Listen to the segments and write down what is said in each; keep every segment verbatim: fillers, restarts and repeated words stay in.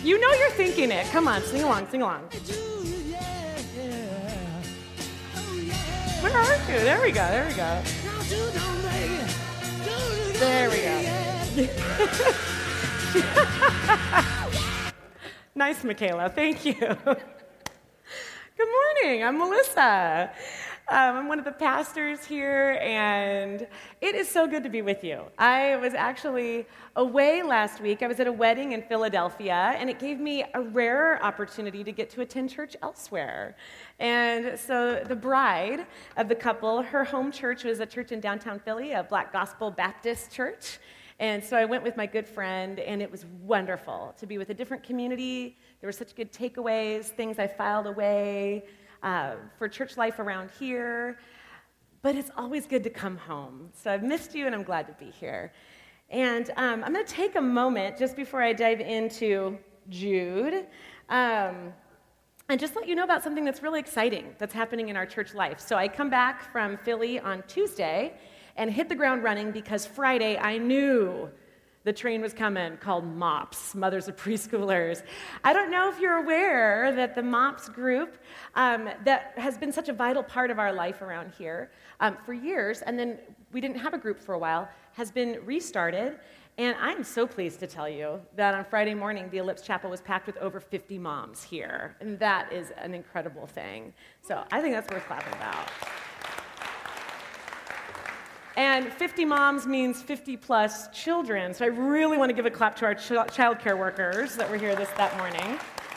You know you're thinking it. Come on, sing along, sing along. Where are you? There we go, there we go. There we go. Nice, Michaela. Thank you. Good morning. I'm Melissa. Um, I'm one of the pastors here, and it is so good to be with you. I was actually away last week. I was at a wedding in Philadelphia, and it gave me a rare opportunity to get to attend church elsewhere. And so the bride of the couple, her home church was a church in downtown Philly, a Black Gospel Baptist church. And so I went with my good friend, and it was wonderful to be with a different community. There were such good takeaways, things I filed away uh, for church life around here. But it's always good to come home. So I've missed you, and I'm glad to be here. And um, I'm going to take a moment just before I dive into Jude um, and just let you know about something that's really exciting that's happening in our church life. So I come back from Philly on Tuesday and hit the ground running because Friday I knew the train was coming, called MOPS, Mothers of Preschoolers. I don't know if you're aware that the MOPS group um, that has been such a vital part of our life around here um, for years, and then we didn't have a group for a while, has been restarted. And I'm so pleased to tell you that on Friday morning, the Ellipse Chapel was packed with over fifty moms here. And that is an incredible thing. So I think that's worth clapping about. And fifty moms means fifty plus children. So I really want to give a clap to our ch- child care workers that were here this that morning.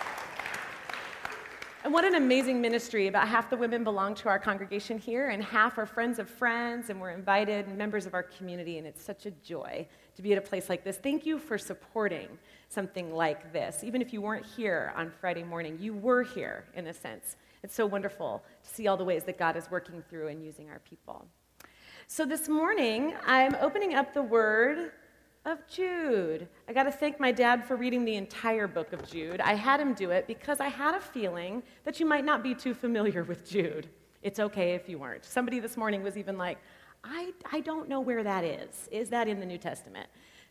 And what an amazing ministry. About half the women belong to our congregation here, and half are friends of friends, and we're invited and members of our community, and it's such a joy to be at a place like this. Thank you for supporting something like this. Even if you weren't here on Friday morning, you were here, in a sense. It's so wonderful to see all the ways that God is working through and using our people. So this morning, I'm opening up the Word of Jude. I got to thank my dad for reading the entire book of Jude. I had him do it because I had a feeling that you might not be too familiar with Jude. It's okay if you weren't. Somebody this morning was even like, I, I don't know where that is. Is that in the New Testament?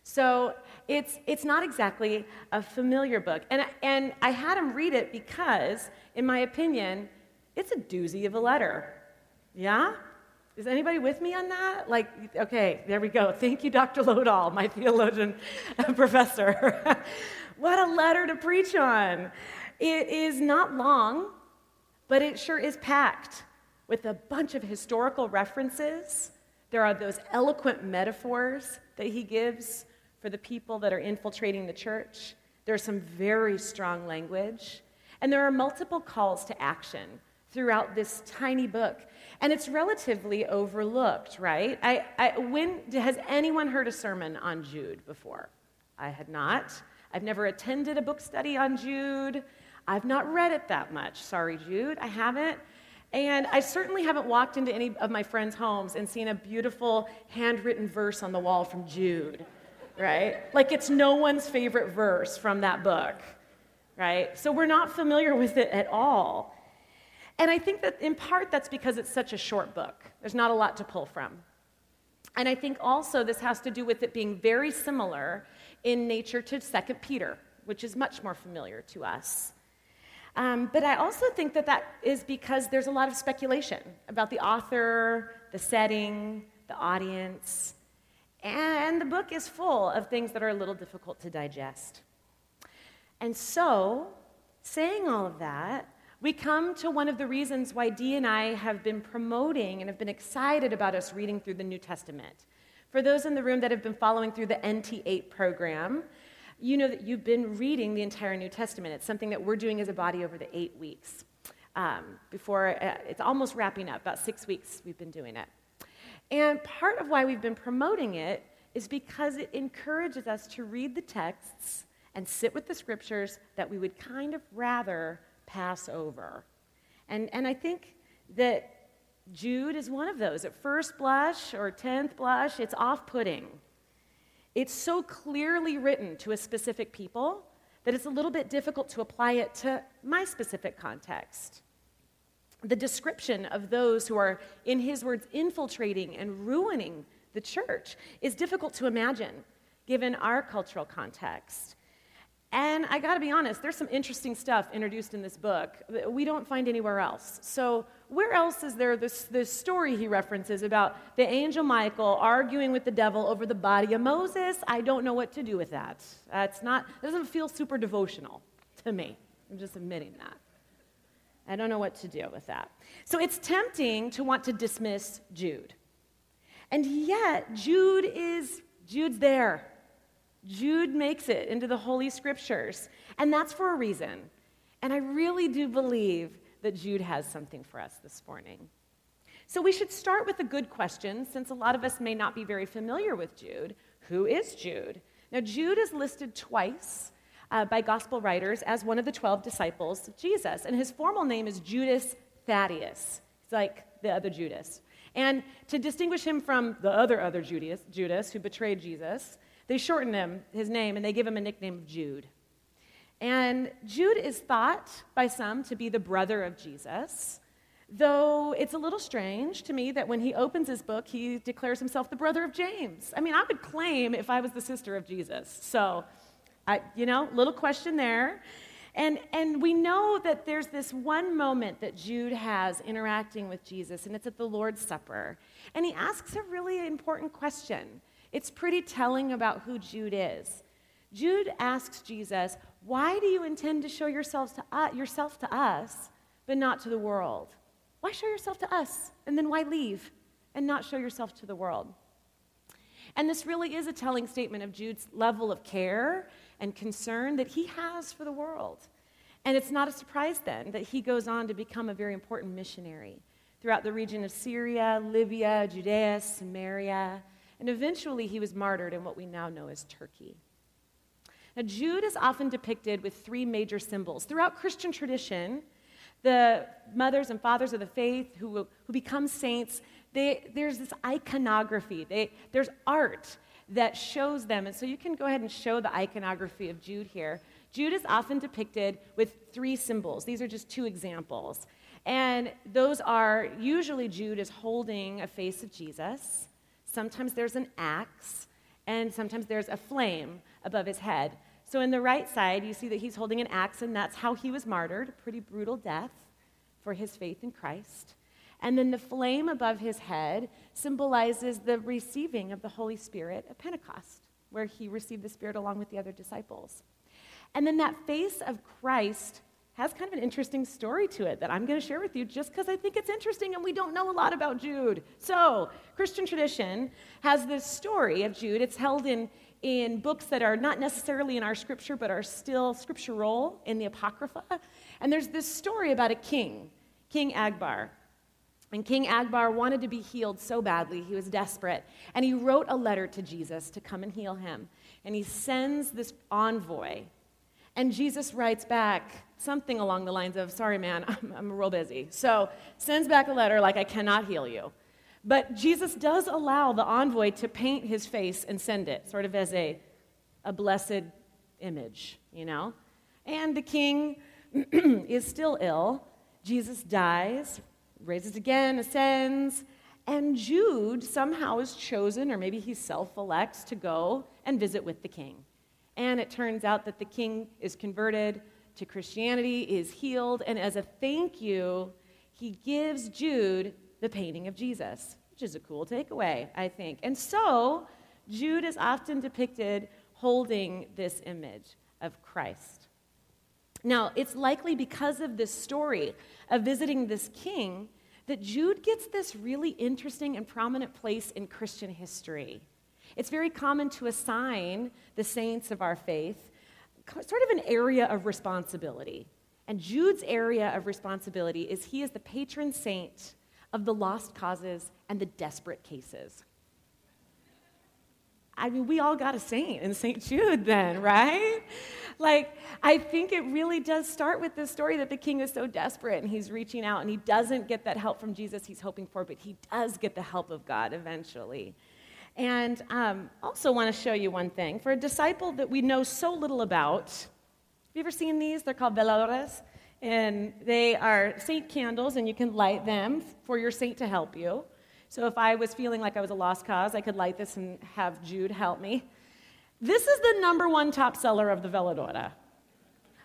So it's it's not exactly a familiar book. And, and I had him read it because, in my opinion, it's a doozy of a letter. Yeah? Is anybody with me on that? Like, okay, there we go. Thank you, Doctor Lodahl, my theologian professor. What a letter to preach on. It is not long, but it sure is packed with a bunch of historical references. There are those eloquent metaphors that he gives for the people that are infiltrating the church. There's some very strong language. And there are multiple calls to action throughout this tiny book. And it's relatively overlooked, right? I, I, when has anyone heard a sermon on Jude before? I had not. I've never attended a book study on Jude. I've not read it that much. Sorry, Jude, I haven't. And I certainly haven't walked into any of my friends' homes and seen a beautiful handwritten verse on the wall from Jude, right? Like it's no one's favorite verse from that book, right? So we're not familiar with it at all. And I think that in part that's because it's such a short book. There's not a lot to pull from. And I think also this has to do with it being very similar in nature to Second Peter, which is much more familiar to us. Um, but I also think that that is because there's a lot of speculation about the author, the setting, the audience, and the book is full of things that are a little difficult to digest. And so, saying all of that, we come to one of the reasons why Dee and I have been promoting and have been excited about us reading through the New Testament. For those in the room that have been following through the N T eight program, you know that you've been reading the entire New Testament. It's something that we're doing as a body over the eight weeks. Um, before uh, it's almost wrapping up, about six weeks we've been doing it. And part of why we've been promoting it is because it encourages us to read the texts and sit with the scriptures that we would kind of rather pass over. And, and I think that Jude is one of those. At first blush or tenth blush, it's off-putting. It's so clearly written to a specific people that it's a little bit difficult to apply it to my specific context. The description of those who are, in his words, infiltrating and ruining the church is difficult to imagine given our cultural context. And I got to be honest, there's some interesting stuff introduced in this book that we don't find anywhere else. So where else is there this, this story he references about the angel Michael arguing with the devil over the body of Moses? I don't know what to do with that. That's not, it doesn't feel super devotional to me. I'm just admitting that. I don't know what to do with that. So it's tempting to want to dismiss Jude. And yet, Jude is, Jude's there. Jude makes it into the Holy Scriptures, and that's for a reason. And I really do believe that Jude has something for us this morning. So we should start with a good question, since a lot of us may not be very familiar with Jude. Who is Jude? Now, Jude is listed twice uh, by gospel writers as one of the twelve disciples of Jesus, and his formal name is Judas Thaddeus. He's like the other Judas. And to distinguish him from the other other Judas, Judas who betrayed Jesus, they shorten him, his name, and they give him a nickname of Jude. And Jude is thought by some to be the brother of Jesus, though it's a little strange to me that when he opens his book, he declares himself the brother of James. I mean, I would claim if I was the sister of Jesus. So, I, you know, little question there. And, and we know that there's this one moment that Jude has interacting with Jesus, and it's at the Lord's Supper. And he asks a really important question. It's pretty telling about who Jude is. Jude asks Jesus, why do you intend to show yourselves to uh, yourself to us, but not to the world? Why show yourself to us, and then why leave and not show yourself to the world? And this really is a telling statement of Jude's level of care and concern that he has for the world. And it's not a surprise then that he goes on to become a very important missionary throughout the region of Syria, Libya, Judea, Samaria, and eventually he was martyred in what we now know as Turkey. Now, Jude is often depicted with three major symbols. Throughout Christian tradition, the mothers and fathers of the faith who, who become saints, they, there's this iconography. They, there's art that shows them. And so you can go ahead and show the iconography of Jude here. Jude is often depicted with three symbols. These are just two examples. And those are, usually Jude is holding a face of Jesus. Sometimes there's an axe, and sometimes there's a flame above his head. So in the right side, you see that he's holding an axe, and that's how he was martyred, a pretty brutal death for his faith in Christ. And then the flame above his head symbolizes the receiving of the Holy Spirit at Pentecost, where he received the Spirit along with the other disciples. And then that face of Christ has kind of an interesting story to it that I'm going to share with you just because I think it's interesting and we don't know a lot about Jude. So, Christian tradition has this story of Jude. It's held in, in books that are not necessarily in our scripture, but are still scriptural in the Apocrypha. And there's this story about a king, King Agbar. And King Agbar wanted to be healed so badly, he was desperate. And he wrote a letter to Jesus to come and heal him. And he sends this envoy. And Jesus writes back something along the lines of, sorry, man, I'm, I'm real busy. So sends back a letter like, I cannot heal you. But Jesus does allow the envoy to paint his face and send it, sort of as a, a blessed image, you know? And the king is still ill. Jesus dies, raises again, ascends, and Jude somehow is chosen, or maybe he self-elects to go and visit with the king. And it turns out that the king is converted to Christianity, is healed, and as a thank you, he gives Jude the painting of Jesus, which is a cool takeaway, I think. And so, Jude is often depicted holding this image of Christ. Now, it's likely because of this story of visiting this king that Jude gets this really interesting and prominent place in Christian history. It's very common to assign the saints of our faith sort of an area of responsibility. And Jude's area of responsibility is he is the patron saint of the lost causes and the desperate cases. I mean, we all got a saint in Saint Jude then, right? Like, I think it really does start with this story that the king is so desperate and he's reaching out and he doesn't get that help from Jesus he's hoping for, but he does get the help of God eventually. And um, also want to show you one thing. For a disciple that we know so little about, have you ever seen these? They're called veladoras, and they are saint candles, and you can light them for your saint to help you. So if I was feeling like I was a lost cause, I could light this and have Jude help me. This is the number one top seller of the veladora.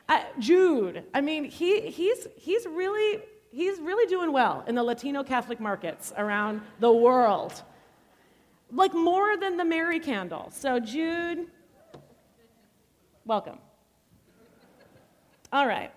Uh, Jude, I mean, he, he's, he's, really, he's really doing well in the Latino Catholic markets around the world. Like more than the Mary candle. So Jude, welcome. All right.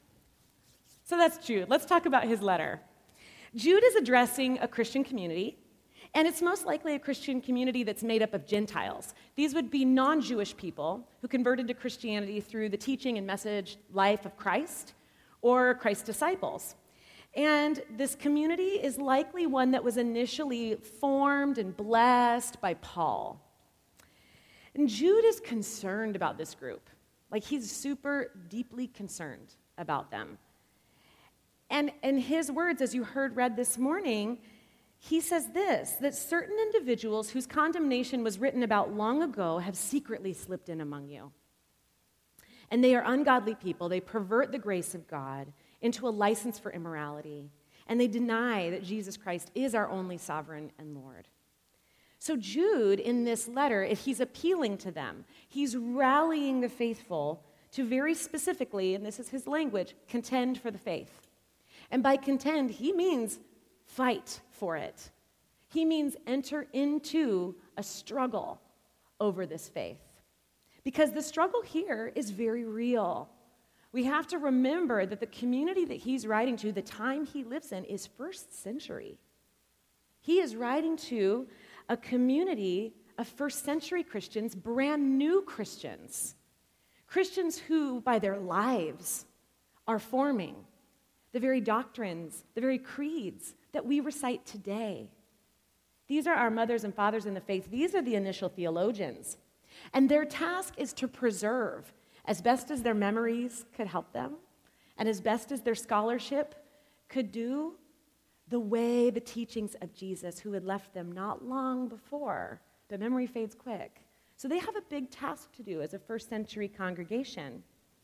So that's Jude. Let's talk about his letter. Jude is addressing a Christian community, and it's most likely a Christian community that's made up of Gentiles. These would be non-Jewish people who converted to Christianity through the teaching and message life of Christ or Christ's disciples. And this community is likely one that was initially formed and blessed by Paul. And Jude is concerned about this group. Like, he's super deeply concerned about them. And in his words, as you heard read this morning, he says this, that certain individuals whose condemnation was written about long ago have secretly slipped in among you. And they are ungodly people. They pervert the grace of God into a license for immorality. And they deny that Jesus Christ is our only sovereign and Lord. So Jude, in this letter, if he's appealing to them, he's rallying the faithful to very specifically, and this is his language, contend for the faith. And by contend, he means fight for it. He means enter into a struggle over this faith. Because the struggle here is very real. We have to remember that the community that he's writing to, the time he lives in, is first century. He is writing to a community of first century Christians, brand new Christians. Christians who, by their lives, are forming the very doctrines, the very creeds that we recite today. These are our mothers and fathers in the faith. These are the initial theologians. And their task is to preserve, as best as their memories could help them, and as best as their scholarship could do, the way the teachings of Jesus, who had left them not long before. The memory fades quick. So they have a big task to do as a first century congregation.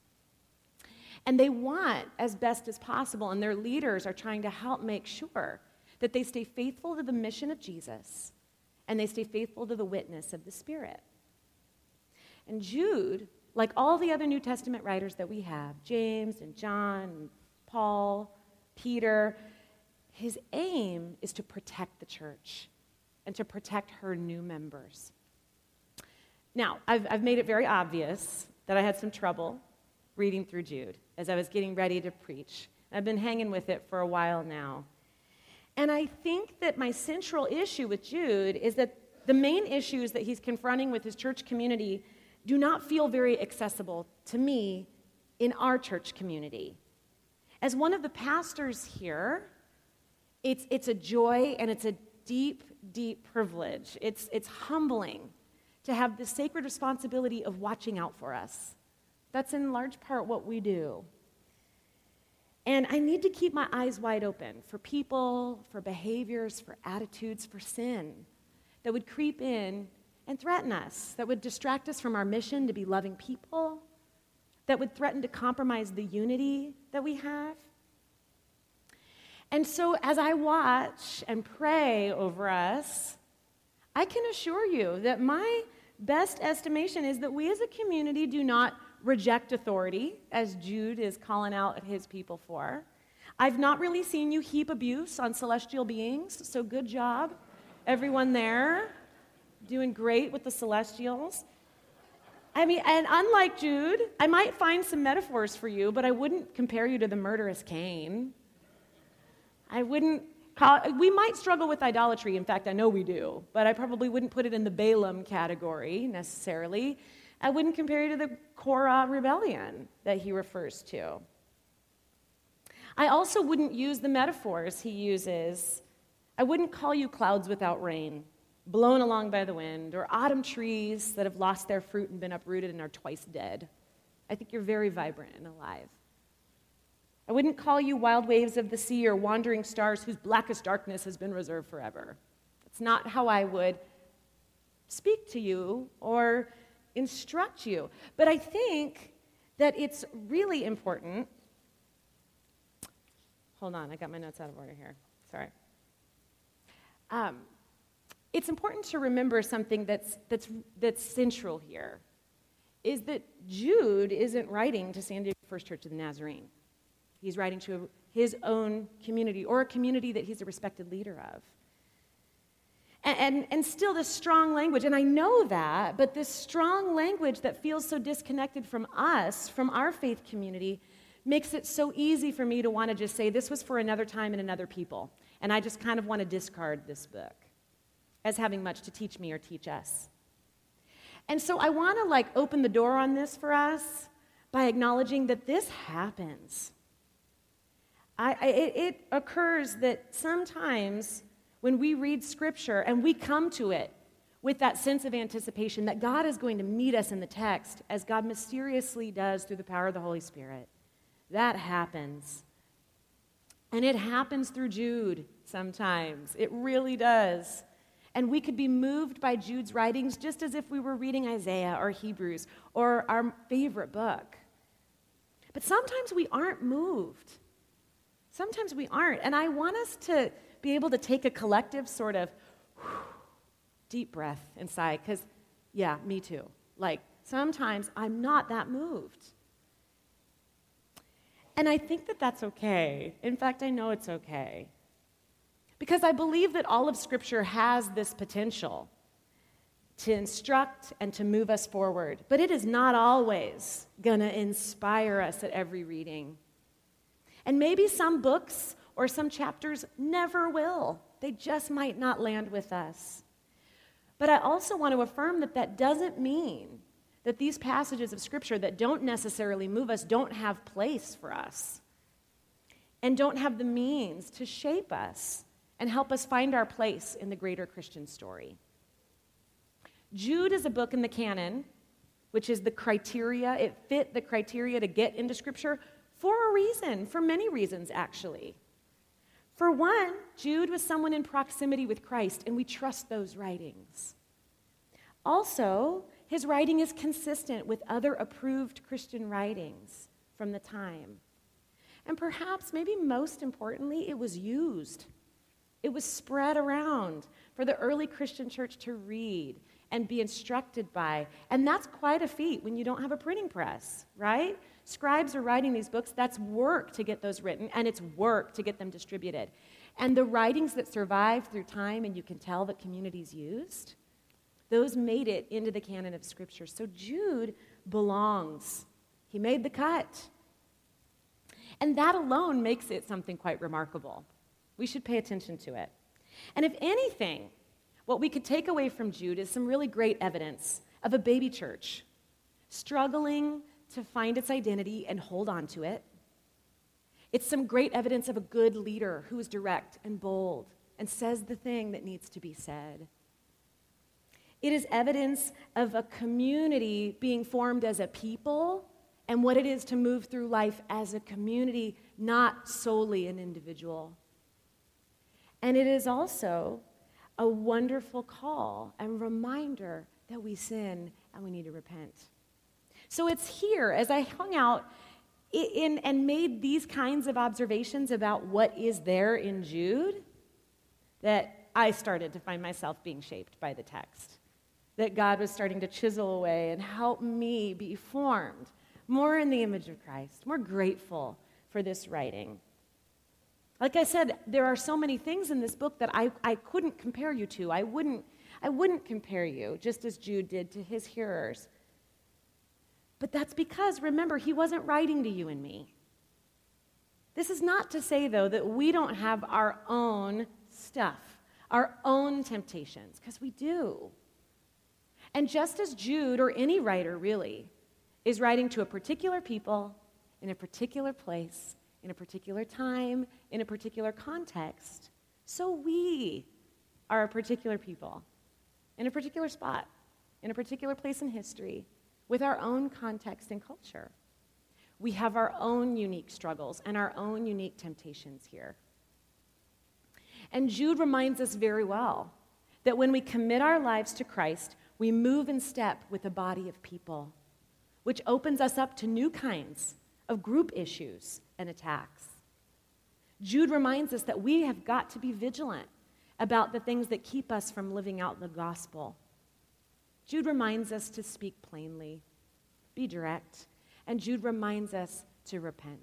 And they want as best as possible, and their leaders are trying to help make sure that they stay faithful to the mission of Jesus and they stay faithful to the witness of the Spirit. And Jude, like all the other New Testament writers that we have, James and John, and Paul, Peter, his aim is to protect the church and to protect her new members. Now, I've, I've made it very obvious that I had some trouble reading through Jude as I was getting ready to preach. I've been hanging with it for a while now. And I think that my central issue with Jude is that the main issues that he's confronting with his church community do not feel very accessible to me in our church community. As one of the pastors here, it's, it's a joy and it's a deep, deep privilege. It's, it's humbling to have the sacred responsibility of watching out for us. That's in large part what we do. And I need to keep my eyes wide open for people, for behaviors, for attitudes, for sin that would creep in and threaten us, that would distract us from our mission to be loving people, that would threaten to compromise the unity that we have. And so as I watch and pray over us, I can assure you that my best estimation is that we as a community do not reject authority, as Jude is calling out his people for. I've not really seen you heap abuse on celestial beings, so good job, everyone there. Doing great with the celestials. I mean, and unlike Jude, I might find some metaphors for you, but I wouldn't compare you to the murderous Cain. I wouldn't call, we might struggle with idolatry. In fact, I know we do, but I probably wouldn't put it in the Balaam category necessarily. I wouldn't compare you to the Korah rebellion that he refers to. I also wouldn't use the metaphors he uses. I wouldn't call you clouds without rain, blown along by the wind, or autumn trees that have lost their fruit and been uprooted and are twice dead. I think you're very vibrant and alive. I wouldn't call you wild waves of the sea or wandering stars whose blackest darkness has been reserved forever. That's not how I would speak to you or instruct you. But I think that it's really important. Hold on, I got my notes out of order here. Sorry. Um, it's important to remember something that's, that's, that's central here, is that Jude isn't writing to San Diego First Church of the Nazarene. He's writing to his own community, or a community that he's a respected leader of. And, and, and still this strong language, and I know that, but this strong language that feels so disconnected from us, from our faith community, makes it so easy for me to want to just say, this was for another time and another people. And I just kind of want to discard this book as having much to teach me or teach us. And so I want to like open the door on this for us by acknowledging that this happens. I, I, it, it occurs that sometimes when we read Scripture and we come to it with that sense of anticipation that God is going to meet us in the text as God mysteriously does through the power of the Holy Spirit, that happens. And it happens through Jude sometimes. It really does. And we could be moved by Jude's writings just as if we were reading Isaiah or Hebrews or our favorite book. But sometimes we aren't moved. Sometimes we aren't. And I want us to be able to take a collective sort of whew, deep breath inside, because, yeah, me too. Like, sometimes I'm not that moved. And I think that that's okay. In fact, I know it's okay. Because I believe that all of Scripture has this potential to instruct and to move us forward. But it is not always going to inspire us at every reading. And maybe some books or some chapters never will. They just might not land with us. But I also want to affirm that that doesn't mean that these passages of Scripture that don't necessarily move us don't have place for us and don't have the means to shape us and help us find our place in the greater Christian story. Jude is a book in the canon, which is the criteria. It fit the criteria to get into Scripture for a reason, for many reasons, actually. For one, Jude was someone in proximity with Christ, and we trust those writings. Also, his writing is consistent with other approved Christian writings from the time. And perhaps, maybe most importantly, it was used. It was spread around for the early Christian church to read and be instructed by. And that's quite a feat when you don't have a printing press, right? Scribes are writing these books. That's work to get those written, and it's work to get them distributed. And the writings that survived through time, and you can tell that communities used, those made it into the canon of Scripture. So Jude belongs. He made the cut. And that alone makes it something quite remarkable. We should pay attention to it. And if anything, what we could take away from Jude is some really great evidence of a baby church struggling to find its identity and hold on to it. It's some great evidence of a good leader who is direct and bold and says the thing that needs to be said. It is evidence of a community being formed as a people and what it is to move through life as a community, not solely an individual. And it is also a wonderful call and reminder that we sin and we need to repent. So it's here, as I hung out in and made these kinds of observations about what is there in Jude, that I started to find myself being shaped by the text. That God was starting to chisel away and help me be formed more in the image of Christ, more grateful for this writing. Like I said, there are so many things in this book that I, I couldn't compare you to. I wouldn't, I wouldn't compare you, just as Jude did to his hearers. But that's because, remember, he wasn't writing to you and me. This is not to say, though, that we don't have our own stuff, our own temptations, because we do. And just as Jude, or any writer really, is writing to a particular people in a particular place, in a particular time, in a particular context, so we are a particular people in a particular spot, in a particular place in history, with our own context and culture. We have our own unique struggles and our own unique temptations here. And Jude reminds us very well that when we commit our lives to Christ, we move in step with a body of people, which opens us up to new kinds of group issues and attacks. Jude reminds us that we have got to be vigilant about the things that keep us from living out the gospel. Jude reminds us to speak plainly, be direct, and Jude reminds us to repent.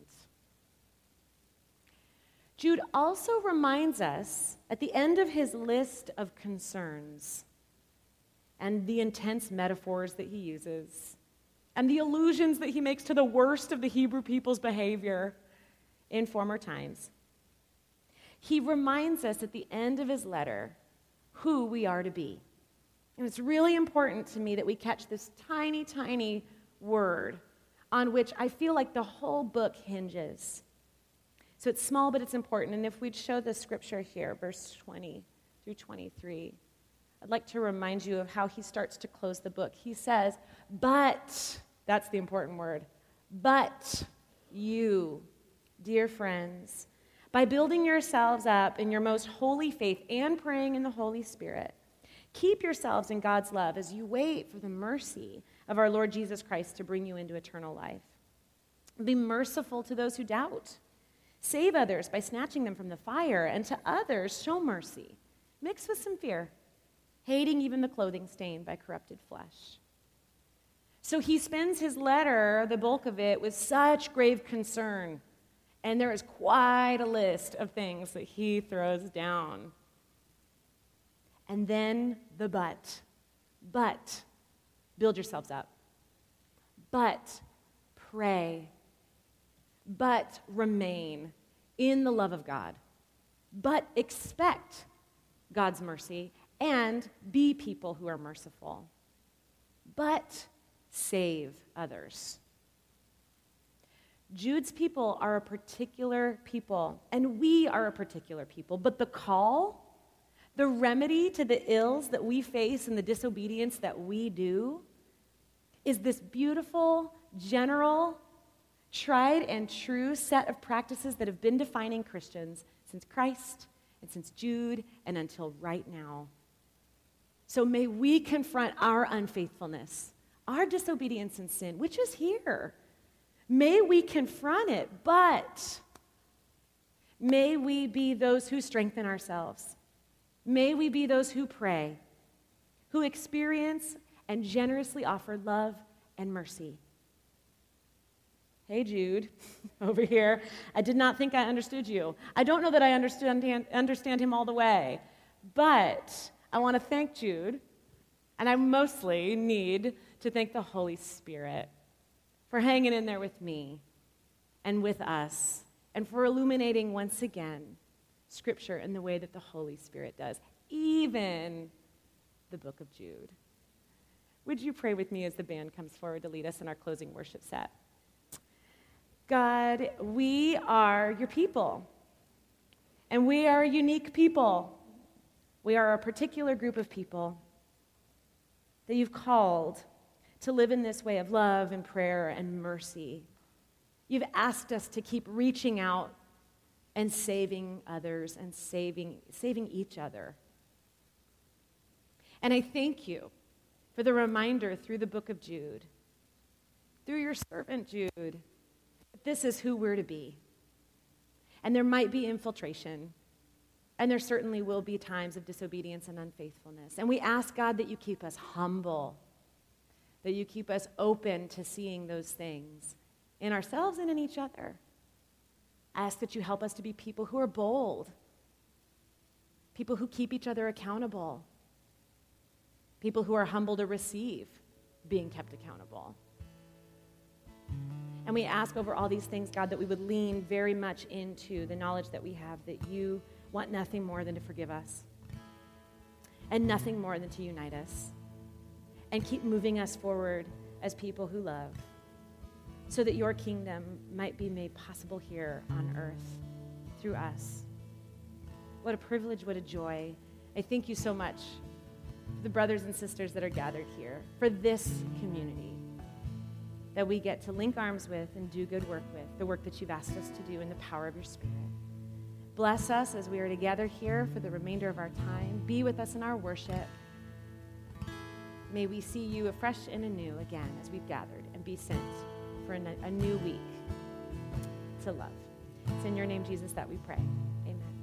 Jude also reminds us at the end of his list of concerns and the intense metaphors that he uses and the allusions that he makes to the worst of the Hebrew people's behavior in former times. He reminds us at the end of his letter who we are to be. And it's really important to me that we catch this tiny, tiny word on which I feel like the whole book hinges. So it's small, but it's important. And if we'd show the scripture here, verse twenty through twenty-three, I'd like to remind you of how he starts to close the book. He says, but, that's the important word, but you, dear friends, by building yourselves up in your most holy faith and praying in the Holy Spirit, keep yourselves in God's love as you wait for the mercy of our Lord Jesus Christ to bring you into eternal life. Be merciful to those who doubt. Save others by snatching them from the fire, and to others show mercy, mixed with some fear, hating even the clothing stained by corrupted flesh. So he spends his letter, the bulk of it, with such grave concern, and there is quite a list of things that he throws down. And then the but. But build yourselves up. But pray. But remain in the love of God. But expect God's mercy and be people who are merciful. But save others. Jude's people are a particular people, and we are a particular people. But the call, the remedy to the ills that we face and the disobedience that we do, is this beautiful, general, tried and true set of practices that have been defining Christians since Christ and since Jude and until right now. So may we confront our unfaithfulness, our disobedience and sin, which is here. May we confront it, but may we be those who strengthen ourselves. May we be those who pray, who experience and generously offer love and mercy. Hey, Jude, over here. I did not think I understood you. I don't know that I understand, understand him all the way, but I want to thank Jude, and I mostly need to thank the Holy Spirit for hanging in there with me and with us, and for illuminating once again Scripture in the way that the Holy Spirit does, even the book of Jude. Would you pray with me as the band comes forward to lead us in our closing worship set? God, we are your people, and we are a unique people. We are a particular group of people that you've called to live in this way of love and prayer and mercy. You've asked us to keep reaching out and saving others and saving, saving each other. And I thank you for the reminder through the book of Jude, through your servant Jude, that this is who we're to be. And there might be infiltration, and there certainly will be times of disobedience and unfaithfulness. And we ask, God, that you keep us humble, that you keep us open to seeing those things in ourselves and in each other. I ask that you help us to be people who are bold, people who keep each other accountable, people who are humble to receive being kept accountable. And we ask over all these things, God, that we would lean very much into the knowledge that we have that you want nothing more than to forgive us and nothing more than to unite us and keep moving us forward as people who love, so that your kingdom might be made possible here on earth through us. What a privilege, what a joy. I thank you so much for the brothers and sisters that are gathered here, for this community that we get to link arms with and do good work with, the work that you've asked us to do in the power of your Spirit. Bless us as we are together here for the remainder of our time. Be with us in our worship. May we see you afresh and anew again as we've gathered and be sent for a, a new week to love. It's in your name, Jesus, that we pray.